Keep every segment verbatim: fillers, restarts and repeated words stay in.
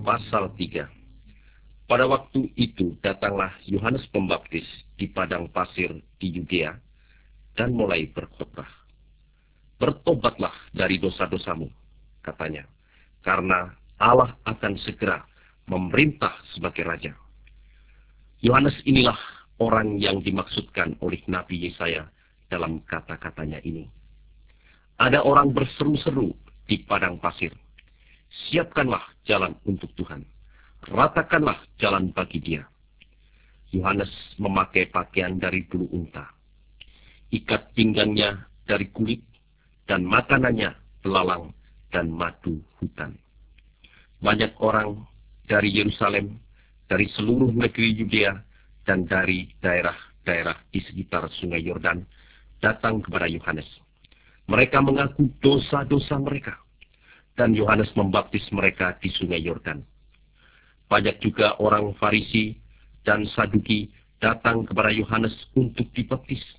pasal tiga. Pada waktu itu datanglah Yohanes Pembaptis di padang pasir di Yudea dan mulai berkhotbah. Bertobatlah dari dosa-dosamu, katanya, karena Allah akan segera memerintah sebagai raja. Yohanes inilah orang yang dimaksudkan oleh Nabi Yesaya dalam kata-katanya ini. Ada orang berseru-seru di padang pasir, siapkanlah jalan untuk Tuhan, ratakanlah jalan bagi Dia. Yohanes memakai pakaian dari bulu unta, ikat pinggangnya dari kulit, dan makanannya belalang dan madu hutan. Banyak orang dari Yerusalem, dari seluruh negeri Yudea, dan dari daerah-daerah di sekitar sungai Yordan datang kepada Yohanes. Mereka mengaku dosa-dosa mereka, dan Yohanes membaptis mereka di sungai Yordan. Banyak juga orang Farisi dan Saduki datang kepada Yohanes untuk dibaptis.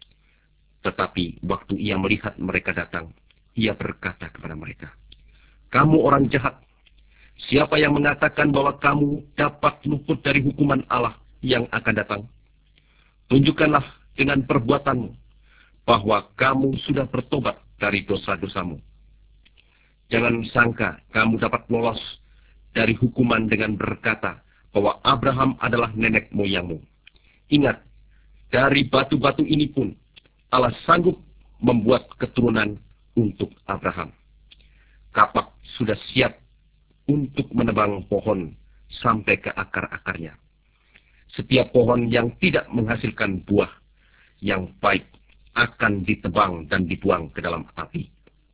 Tetapi waktu ia melihat mereka datang, ia berkata kepada mereka, "Kamu orang jahat, siapa yang mengatakan bahwa kamu dapat luput dari hukuman Allah yang akan datang? Tunjukkanlah dengan perbuatanmu bahwa kamu sudah bertobat dari dosa-dosamu. Jangan sangka kamu dapat lolos dari hukuman dengan berkata bahwa Abraham adalah nenek moyangmu. Ingat, dari batu-batu ini pun Allah sanggup membuat keturunan untuk Abraham. Kapak sudah siap untuk menebang pohon sampai ke akar-akarnya. Setiap pohon yang tidak menghasilkan buah yang baik akan ditebang dan dibuang ke dalam api.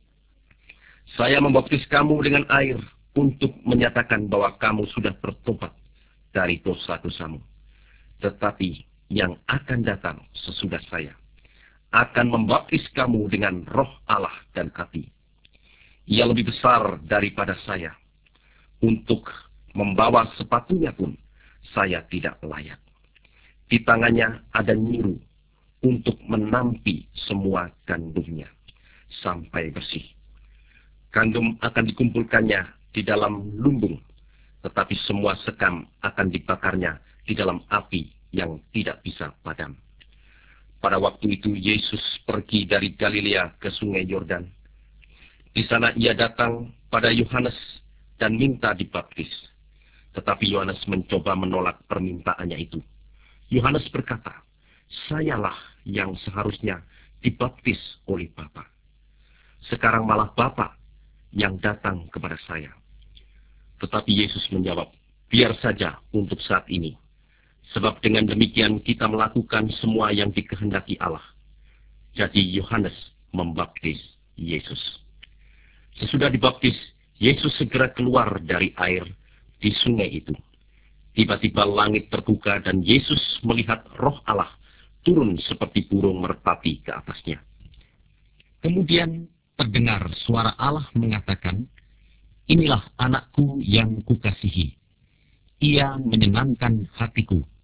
Saya membaptis kamu dengan air untuk menyatakan bahwa kamu sudah bertobat dari dosa-dosamu. Tetapi yang akan datang sesudah saya akan membaptis kamu dengan roh Allah dan api. Ia lebih besar daripada saya. Untuk membawa sepatunya pun saya tidak layak. Di tangannya ada nyiru untuk menampi semua gandumnya sampai bersih. Gandum akan dikumpulkannya di dalam lumbung, tetapi semua sekam akan dibakarnya di dalam api yang tidak bisa padam. Pada waktu itu Yesus pergi dari Galilea ke sungai Yordan. Di sana ia datang pada Yohanes dan minta dibaptis. Tetapi Yohanes mencoba menolak permintaannya itu. Yohanes berkata, "Sayalah yang seharusnya dibaptis oleh Bapa. Sekarang malah Bapa yang datang kepada saya." Tetapi Yesus menjawab, "Biar saja untuk saat ini. Sebab dengan demikian kita melakukan semua yang dikehendaki Allah." Jadi Yohanes membaptis Yesus. Sesudah dibaptis, Yesus segera keluar dari air di sungai itu. Tiba-tiba langit terbuka dan Yesus melihat Roh Allah turun seperti burung merpati ke atasnya. Kemudian terdengar suara Allah mengatakan, "Inilah anakku yang kukasihi. Ia menyenangkan hatiku."